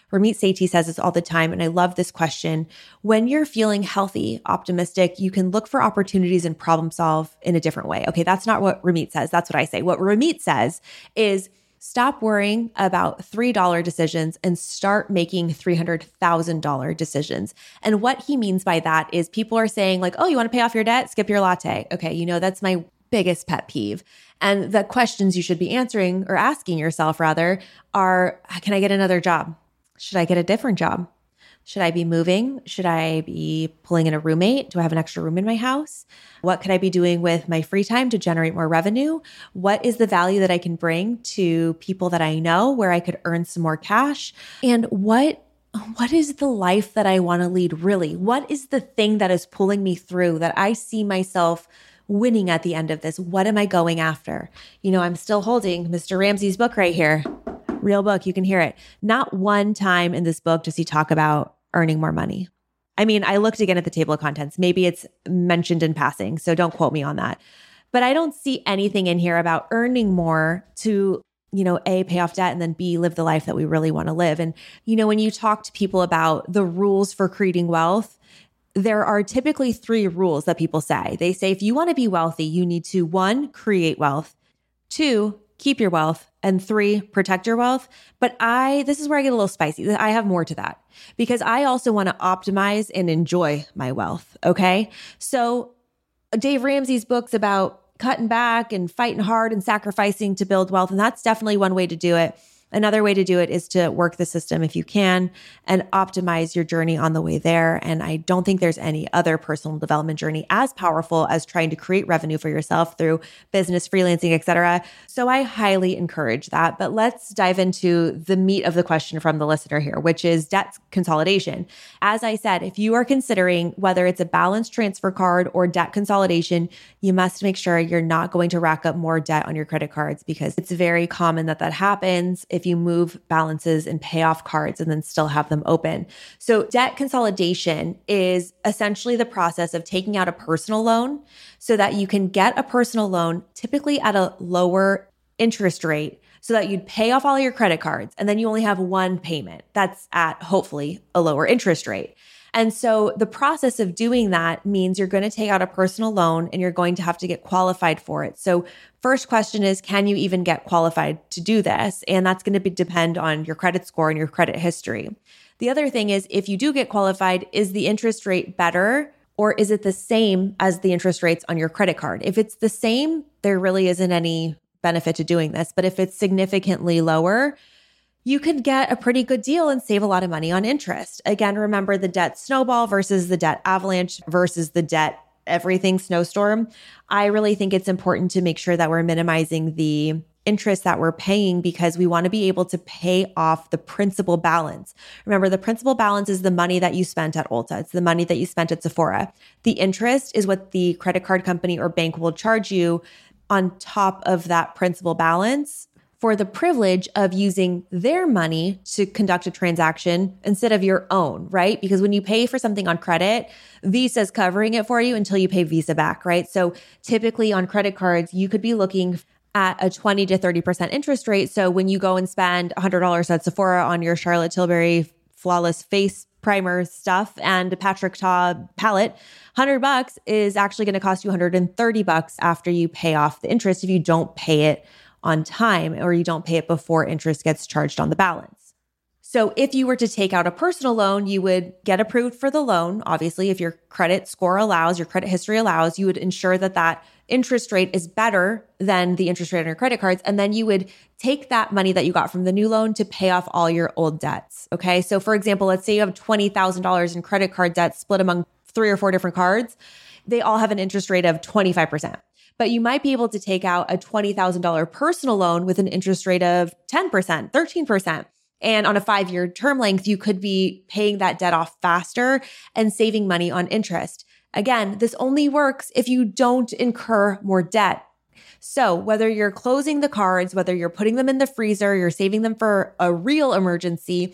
Ramit Sethi says this all the time, and I love this question. When you're feeling healthy, optimistic, you can look for opportunities and problem solve in a different way. Okay, that's not what Ramit says. That's what I say. What Ramit says is stop worrying about three dollar decisions and start making three hundred thousand dollars decisions. And what he means by that is people are saying like, oh, you want to pay off your debt? Skip your latte. Okay, you know, that's my biggest pet peeve. And the questions you should be answering or asking yourself rather are, can I get another job? Should I get a different job? Should I be moving? Should I be pulling in a roommate? Do I have an extra room in my house? What could I be doing with my free time to generate more revenue? What is the value that I can bring to people that I know where I could earn some more cash? And what what is the life that I want to lead really? What is the thing that is pulling me through that I see myself winning at the end of this? What am I going after? You know, I'm still holding Mister Ramsey's book right here. Real book. You can hear it. Not one time in this book does he talk about earning more money. I mean, I looked again at the table of contents. Maybe it's mentioned in passing, so don't quote me on that. But I don't see anything in here about earning more to, you know, A, pay off debt, and then B, live the life that we really want to live. And, you know, when you talk to people about the rules for creating wealth, there are typically three rules that people say. They say, if you want to be wealthy, you need to, one, create wealth, two, keep your wealth, and three, protect your wealth. But I, this is where I get a little spicy. I have more to that because I also want to optimize and enjoy my wealth. Okay. So Dave Ramsey's book's about cutting back and fighting hard and sacrificing to build wealth. And that's definitely one way to do it. Another way to do it is to work the system if you can and optimize your journey on the way there. And I don't think there's any other personal development journey as powerful as trying to create revenue for yourself through business, freelancing, et cetera. So I highly encourage that. But let's dive into the meat of the question from the listener here, which is debt consolidation. As I said, if you are considering whether it's a balance transfer card or debt consolidation, you must make sure you're not going to rack up more debt on your credit cards because it's very common that that happens if you move balances and pay off cards and then still have them open. So debt consolidation is essentially the process of taking out a personal loan so that you can get a personal loan typically at a lower interest rate so that you'd pay off all your credit cards and then you only have one payment that's at hopefully a lower interest rate. And so the process of doing that means you're going to take out a personal loan and you're going to have to get qualified for it. So first question is, can you even get qualified to do this? And that's going to be, depend on your credit score and your credit history. The other thing is, if you do get qualified, is the interest rate better or is it the same as the interest rates on your credit card? If it's the same, there really isn't any benefit to doing this. But if it's significantly lower, you could get a pretty good deal and save a lot of money on interest. Again, remember the debt snowball versus the debt avalanche versus the debt everything snowstorm. I really think it's important to make sure that we're minimizing the interest that we're paying because we want to be able to pay off the principal balance. Remember, the principal balance is the money that you spent at Ulta. It's the money that you spent at Sephora. The interest is what the credit card company or bank will charge you on top of that principal balance for the privilege of using their money to conduct a transaction instead of your own, right? Because when you pay for something on credit, Visa's covering it for you until you pay Visa back, right? So typically on credit cards, you could be looking at a twenty to thirty percent interest rate. So when you go and spend one hundred dollars at Sephora on your Charlotte Tilbury Flawless Face Primer stuff and Patrick Ta palette, one hundred bucks is actually going to cost you one hundred thirty bucks after you pay off the interest if you don't pay it on time or you don't pay it before interest gets charged on the balance. So if you were to take out a personal loan, you would get approved for the loan. Obviously, if your credit score allows, your credit history allows, you would ensure that that interest rate is better than the interest rate on your credit cards. And then you would take that money that you got from the new loan to pay off all your old debts. Okay. So for example, let's say you have twenty thousand dollars in credit card debt split among three or four different cards. They all have an interest rate of twenty-five percent. But you might be able to take out a twenty thousand dollars personal loan with an interest rate of ten percent, thirteen percent. And on a five-year term length, you could be paying that debt off faster and saving money on interest. Again, this only works if you don't incur more debt. So whether you're closing the cards, whether you're putting them in the freezer, you're saving them for a real emergency,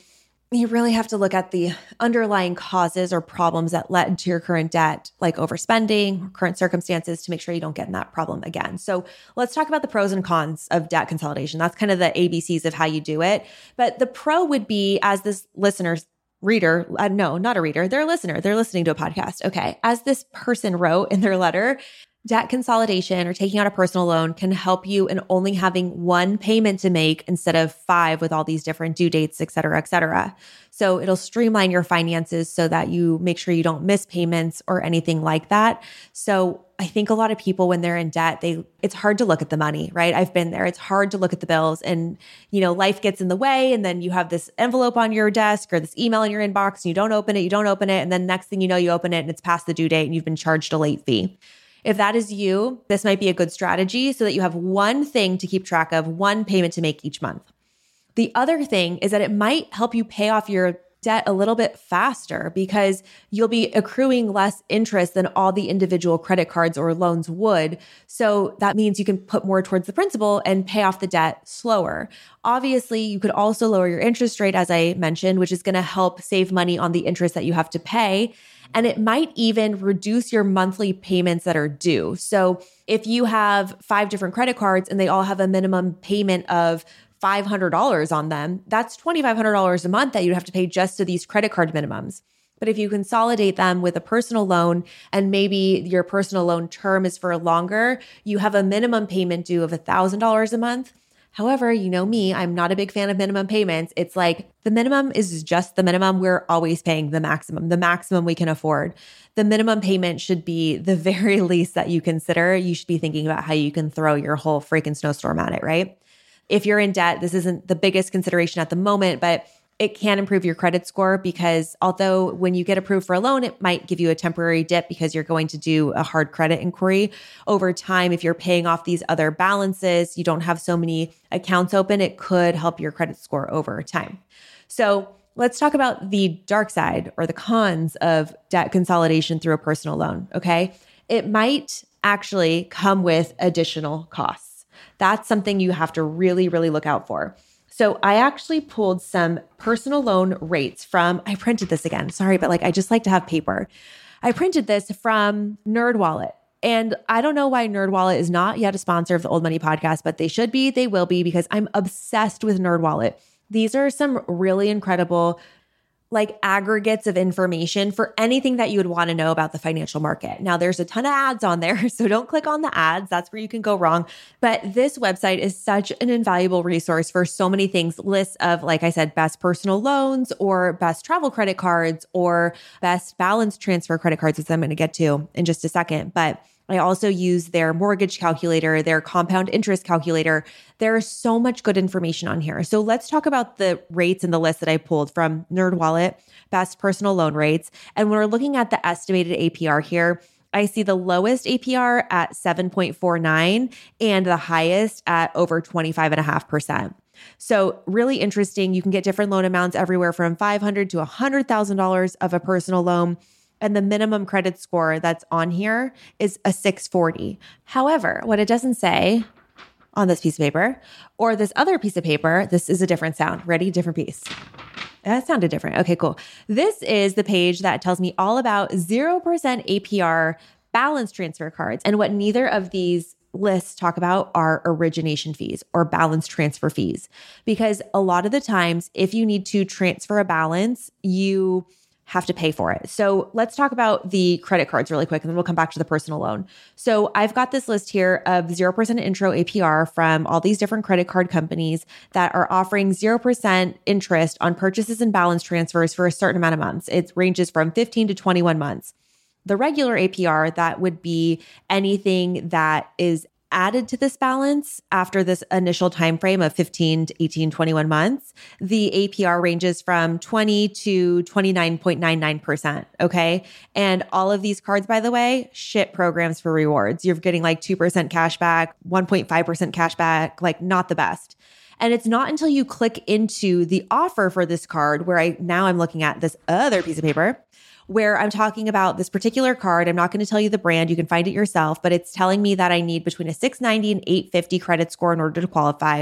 you really have to look at the underlying causes or problems that led to your current debt, like overspending, current circumstances, to make sure you don't get in that problem again. So let's talk about the pros and cons of debt consolidation. That's kind of the A B Cs of how you do it. But the pro would be, as this listener's reader, uh, no, not a reader, they're a listener. They're listening to a podcast. Okay. As this person wrote in their letter, debt consolidation or taking out a personal loan can help you in only having one payment to make instead of five with all these different due dates, et cetera, et cetera. So it'll streamline your finances so that you make sure you don't miss payments or anything like that. So I think a lot of people, when they're in debt, they it's hard to look at the money, right? I've been there. It's hard to look at the bills, and you know, life gets in the way, and then you have this envelope on your desk or this email in your inbox, and you don't open it, you don't open it, and then next thing you know, you open it and it's past the due date and you've been charged a late fee. If that is you, this might be a good strategy so that you have one thing to keep track of, one payment to make each month. The other thing is that it might help you pay off your debt a little bit faster because you'll be accruing less interest than all the individual credit cards or loans would. So that means you can put more towards the principal and pay off the debt slower. Obviously, you could also lower your interest rate, as I mentioned, which is going to help save money on the interest that you have to pay. And it might even reduce your monthly payments that are due. So if you have five different credit cards and they all have a minimum payment of five hundred dollars on them, that's two thousand five hundred dollars a month that you'd have to pay just to these credit card minimums. But if you consolidate them with a personal loan and maybe your personal loan term is for longer, you have a minimum payment due of one thousand dollars a month. However, you know me, I'm not a big fan of minimum payments. It's like the minimum is just the minimum. We're always paying the maximum, the maximum we can afford. The minimum payment should be the very least that you consider. You should be thinking about how you can throw your whole freaking snowstorm at it, right? If you're in debt, this isn't the biggest consideration at the moment, but it can improve your credit score because although when you get approved for a loan, it might give you a temporary dip because you're going to do a hard credit inquiry. Over time, if you're paying off these other balances, you don't have so many accounts open, it could help your credit score over time. So let's talk about the dark side or the cons of debt consolidation through a personal loan, okay? It might actually come with additional costs. That's something you have to really, really look out for. So I actually pulled some personal loan rates from, I printed this again, sorry, but like I just like to have paper. I printed this from NerdWallet. And I don't know why NerdWallet is not yet a sponsor of the Old Money Podcast, but they should be, they will be, because I'm obsessed with NerdWallet. These are some really incredible like aggregates of information for anything that you would want to know about the financial market. Now, there's a ton of ads on there, so don't click on the ads. That's where you can go wrong. But this website is such an invaluable resource for so many things. Lists of, like I said, best personal loans or best travel credit cards or best balance transfer credit cards, which I'm going to get to in just a second. But I also use their mortgage calculator, their compound interest calculator. There is so much good information on here. So let's talk about the rates in the list that I pulled from NerdWallet, best personal loan rates. And when we're looking at the estimated A P R here, I see the lowest A P R at seven point four nine and the highest at over twenty-five point five percent. So really interesting. You can get different loan amounts everywhere from five hundred dollars to one hundred thousand dollars of a personal loan. And the minimum credit score that's on here is a six forty. However, what it doesn't say on this piece of paper or this other piece of paper, this is a different sound. Ready? Different piece. That sounded different. Okay, cool. This is the page that tells me all about zero percent A P R balance transfer cards. And what neither of these lists talk about are origination fees or balance transfer fees. Because a lot of the times, if you need to transfer a balance, you have to pay for it. So let's talk about the credit cards really quick, and then we'll come back to the personal loan. So I've got this list here of zero percent intro A P R from all these different credit card companies that are offering zero percent interest on purchases and balance transfers for a certain amount of months. It ranges from fifteen to twenty-one months. The regular A P R, that would be anything that is added to this balance after this initial time frame of fifteen to eighteen, twenty-one months, the A P R ranges from twenty to twenty-nine point nine nine percent. Okay. And all of these cards, by the way, shit programs for rewards. You're getting like two percent cash back, one point five percent cash back, like not the best. And it's not until you click into the offer for this card where I now I'm looking at this other piece of paper where I'm talking about this particular card. I'm not going to tell you the brand. You can find it yourself, but it's telling me that I need between a six ninety and eight fifty credit score in order to qualify.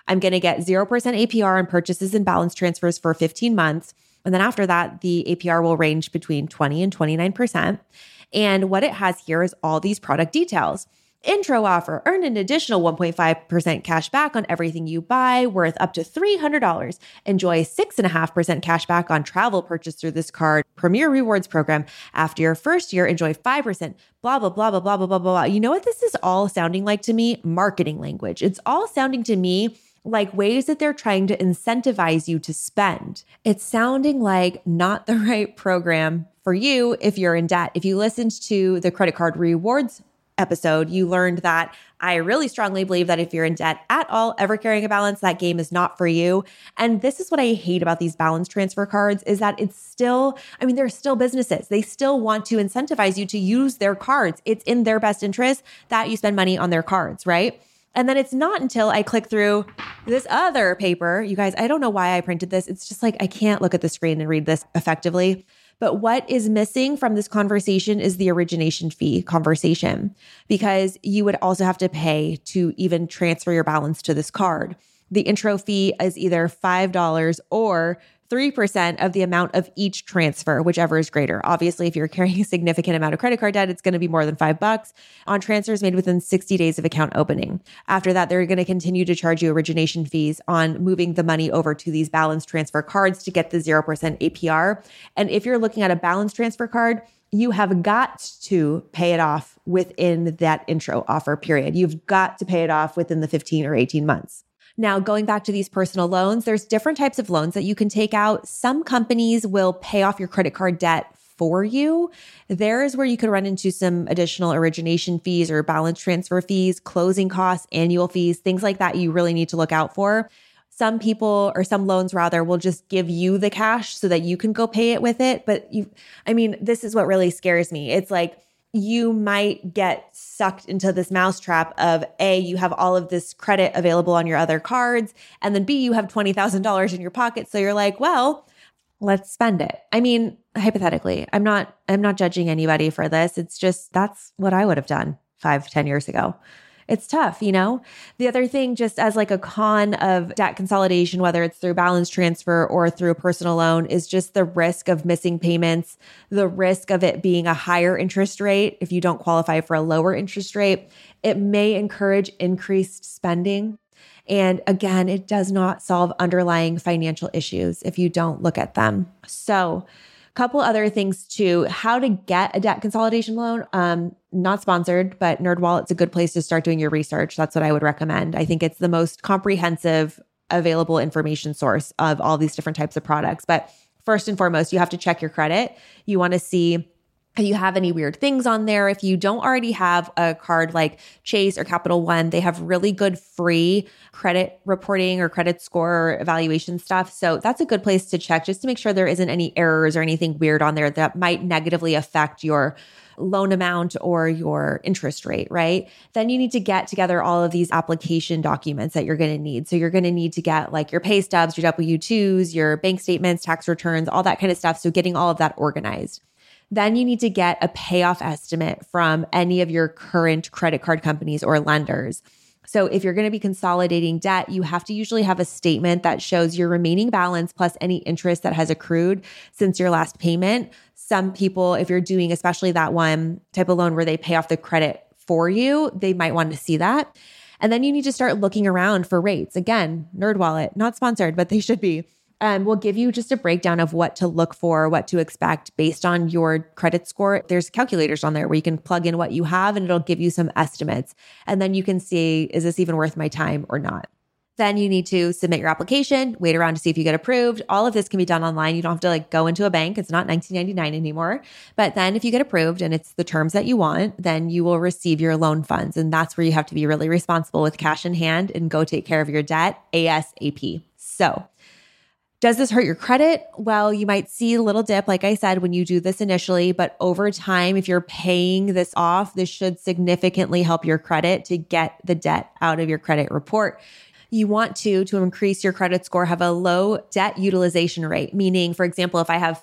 I'm going to get zero percent A P R on purchases and balance transfers for fifteen months. And then after that, the A P R will range between twenty and twenty-nine percent. And what it has here is all these product details. Intro offer, earn an additional one point five percent cash back on everything you buy worth up to three hundred dollars. Enjoy six point five percent cash back on travel purchased through this card. Premier Rewards program. After your first year, enjoy five percent. Blah, blah, blah, blah, blah, blah, blah, blah. You know what this is all sounding like to me? Marketing language. It's all sounding to me like ways that they're trying to incentivize you to spend. It's sounding like not the right program for you if you're in debt. If you listened to the credit card rewards episode, you learned that I really strongly believe that if you're in debt at all, ever carrying a balance, that game is not for you. And this is what I hate about these balance transfer cards is that it's still, I mean, they're still businesses. They still want to incentivize you to use their cards. It's in their best interest that you spend money on their cards, right? And then it's not until I click through this other paper, you guys, I don't know why I printed this. It's just like, I can't look at the screen and read this effectively. But what is missing from this conversation is the origination fee conversation, because you would also have to pay to even transfer your balance to this card. The intro fee is either five dollars or three percent of the amount of each transfer, whichever is greater. Obviously, if you're carrying a significant amount of credit card debt, it's going to be more than five bucks on transfers made within sixty days of account opening. After that, they're going to continue to charge you origination fees on moving the money over to these balance transfer cards to get the zero percent A P R. And if you're looking at a balance transfer card, you have got to pay it off within that intro offer period. You've got to pay it off within the fifteen or eighteen months. Now, going back to these personal loans, there's different types of loans that you can take out. Some companies will pay off your credit card debt for you. There's where you could run into some additional origination fees or balance transfer fees, closing costs, annual fees, things like that you really need to look out for. Some people, or some loans rather, will just give you the cash so that you can go pay it with it. But you, I mean, this is what really scares me. It's like, you might get sucked into this mousetrap of A, you have all of this credit available on your other cards, and then B, you have twenty thousand dollars in your pocket. So you're like, well, let's spend it. I mean, hypothetically, I'm not, I'm not judging anybody for this. It's just, that's what I would have done five, ten years ago. It's tough, you know? The other thing, just as like a con of debt consolidation, whether it's through balance transfer or through a personal loan, is just the risk of missing payments, the risk of it being a higher interest rate if you don't qualify for a lower interest rate. It may encourage increased spending. And again, it does not solve underlying financial issues if you don't look at them. So, couple other things too, how to get a debt consolidation loan. Um, not sponsored, but NerdWallet's a good place to start doing your research. That's what I would recommend. I think it's the most comprehensive available information source of all these different types of products. But first and foremost, you have to check your credit. You want to see if you have any weird things on there. If you don't already have a card like Chase or Capital One, they have really good free credit reporting or credit score evaluation stuff. So that's a good place to check just to make sure there isn't any errors or anything weird on there that might negatively affect your loan amount or your interest rate, right? Then you need to get together all of these application documents that you're going to need. So you're going to need to get like your pay stubs, your W two's, your bank statements, tax returns, all that kind of stuff. So getting all of that organized. Then you need to get a payoff estimate from any of your current credit card companies or lenders. So if you're going to be consolidating debt, you have to usually have a statement that shows your remaining balance plus any interest that has accrued since your last payment. Some people, if you're doing especially that one type of loan where they pay off the credit for you, they might want to see that. And then you need to start looking around for rates. Again, NerdWallet, not sponsored, but they should be. Um, we'll give you just a breakdown of what to look for, what to expect based on your credit score. There's calculators on there where you can plug in what you have and it'll give you some estimates. And then you can see, is this even worth my time or not? Then you need to submit your application, wait around to see if you get approved. All of this can be done online. You don't have to like go into a bank. It's not nineteen ninety-nine anymore. But then if you get approved and it's the terms that you want, then you will receive your loan funds. And that's where you have to be really responsible with cash in hand and go take care of your debt ASAP. So, does this hurt your credit? Well, you might see a little dip, like I said, when you do this initially, but over time, if you're paying this off, this should significantly help your credit to get the debt out of your credit report. You want to, to increase your credit score, have a low debt utilization rate, meaning, for example, if I have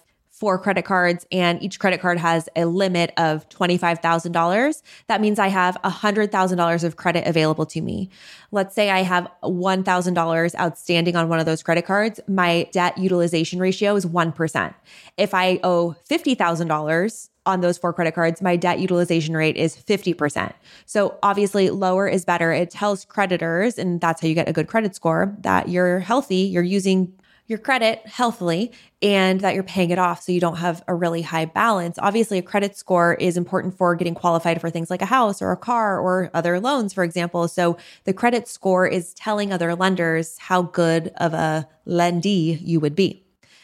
four credit cards and each credit card has a limit of twenty-five thousand dollars, that means I have one hundred thousand dollars of credit available to me. Let's say I have one thousand dollars outstanding on one of those credit cards. My debt utilization ratio is one percent. If I owe fifty thousand dollars on those four credit cards, my debt utilization rate is fifty percent. So obviously lower is better. It tells creditors, and that's how you get a good credit score, that you're healthy, you're using your credit healthily, and that you're paying it off so you don't have a really high balance. Obviously, a credit score is important for getting qualified for things like a house or a car or other loans, for example. So the credit score is telling other lenders how good of a lendee you would be.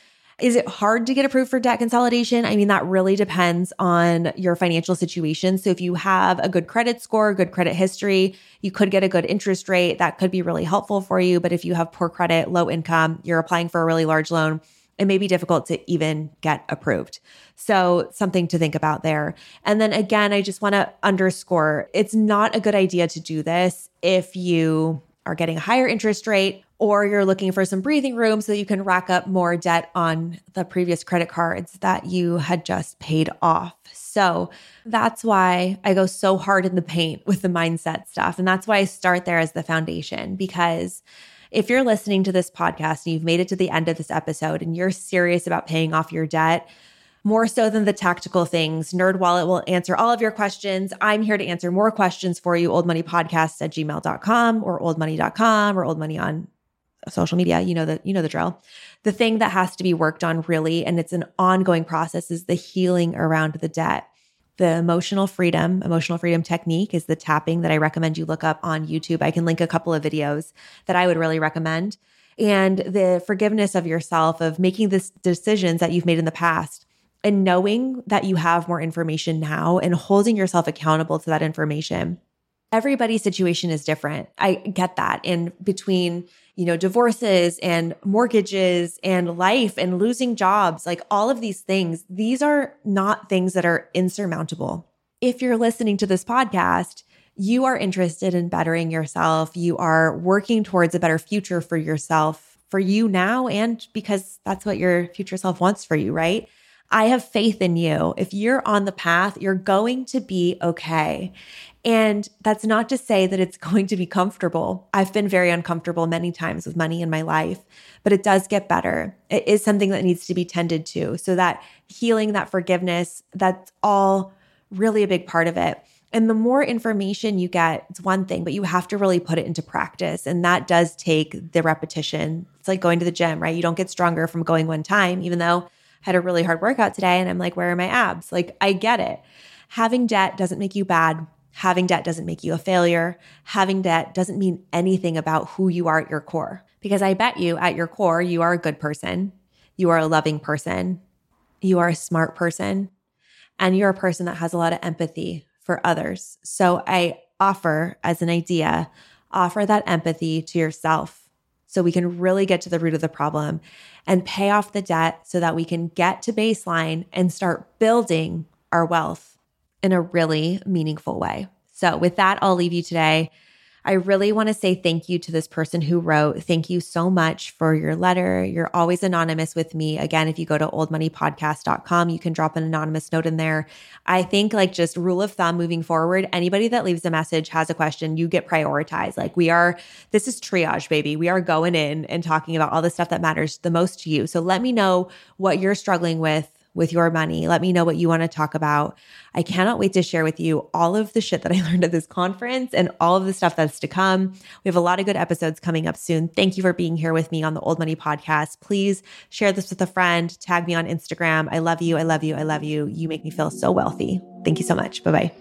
Is it hard to get approved for debt consolidation? I mean, that really depends on your financial situation. So if you have a good credit score, good credit history, you could get a good interest rate. That could be really helpful for you. But if you have poor credit, low income, you're applying for a really large loan, it may be difficult to even get approved. So something to think about there. And then again, I just want to underscore, it's not a good idea to do this if you are getting a higher interest rate or you're looking for some breathing room so that you can rack up more debt on the previous credit cards that you had just paid off. So that's why I go so hard in the paint with the mindset stuff. And that's why I start there as the foundation, because if you're listening to this podcast and you've made it to the end of this episode and you're serious about paying off your debt, more so than the tactical things, NerdWallet will answer all of your questions. I'm here to answer more questions for you. oldmoneypodcast at gmail dot com or oldmoney dot com or oldmoney on social media. You know the, you know the drill. The thing that has to be worked on really, and it's an ongoing process, is the healing around the debt. The emotional freedom, emotional freedom technique is the tapping that I recommend you look up on YouTube. I can link a couple of videos that I would really recommend. And the forgiveness of yourself, of making this decisions that you've made in the past, and knowing that you have more information now and holding yourself accountable to that information. Everybody's situation is different. I get that. And between, you know, divorces and mortgages and life and losing jobs, like all of these things, these are not things that are insurmountable. If you're listening to this podcast, you are interested in bettering yourself. You are working towards a better future for yourself, for you now, and because that's what your future self wants for you, right? I have faith in you. If you're on the path, you're going to be okay. And that's not to say that it's going to be comfortable. I've been very uncomfortable many times with money in my life, but it does get better. It is something that needs to be tended to. So that healing, that forgiveness, that's all really a big part of it. And the more information you get, it's one thing, but you have to really put it into practice. And that does take the repetition. It's like going to the gym, right? You don't get stronger from going one time, even though I had a really hard workout today and I'm like, where are my abs? Like, I get it. Having debt doesn't make you bad. Having debt doesn't make you a failure. Having debt doesn't mean anything about who you are at your core. Because I bet you at your core, you are a good person. You are a loving person. You are a smart person. And you're a person that has a lot of empathy for others. So I offer as an idea, offer that empathy to yourself so we can really get to the root of the problem and pay off the debt so that we can get to baseline and start building our wealth in a really meaningful way. So with that, I'll leave you today. I really want to say thank you to this person who wrote. Thank you so much for your letter. You're always anonymous with me. Again, if you go to old money podcast dot com, you can drop an anonymous note in there. I think like just rule of thumb moving forward, anybody that leaves a message has a question, you get prioritized. Like we are, this is triage, baby. We are going in and talking about all the stuff that matters the most to you. So let me know what you're struggling with with your money. Let me know what you want to talk about. I cannot wait to share with you all of the shit that I learned at this conference and all of the stuff that's to come. We have a lot of good episodes coming up soon. Thank you for being here with me on the Old Money Podcast. Please share this with a friend. Tag me on Instagram. I love you. I love you. I love you. You make me feel so wealthy. Thank you so much. Bye-bye.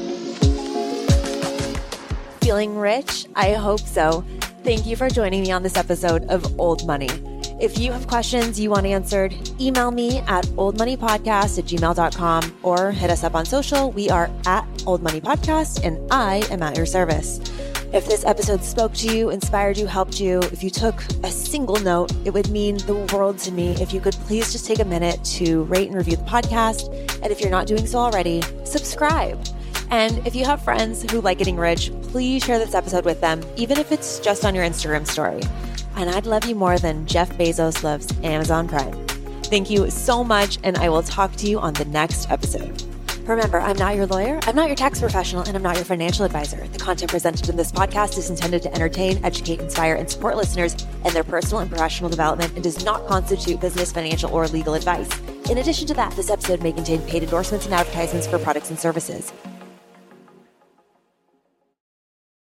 Feeling rich? I hope so. Thank you for joining me on this episode of Old Money. If you have questions you want answered, email me at oldmoneypodcast at gmail dot com or hit us up on social. We are at Old Money Podcast and I am at your service. If this episode spoke to you, inspired you, helped you, if you took a single note, it would mean the world to me if you could please just take a minute to rate and review the podcast. And if you're not doing so already, subscribe. And if you have friends who like getting rich, please share this episode with them, even if it's just on your Instagram story. And I'd love you more than Jeff Bezos loves Amazon Prime. Thank you so much, and I will talk to you on the next episode. Remember, I'm not your lawyer, I'm not your tax professional, and I'm not your financial advisor. The content presented in this podcast is intended to entertain, educate, inspire, and support listeners in their personal and professional development and does not constitute business, financial, or legal advice. In addition to that, this episode may contain paid endorsements and advertisements for products and services.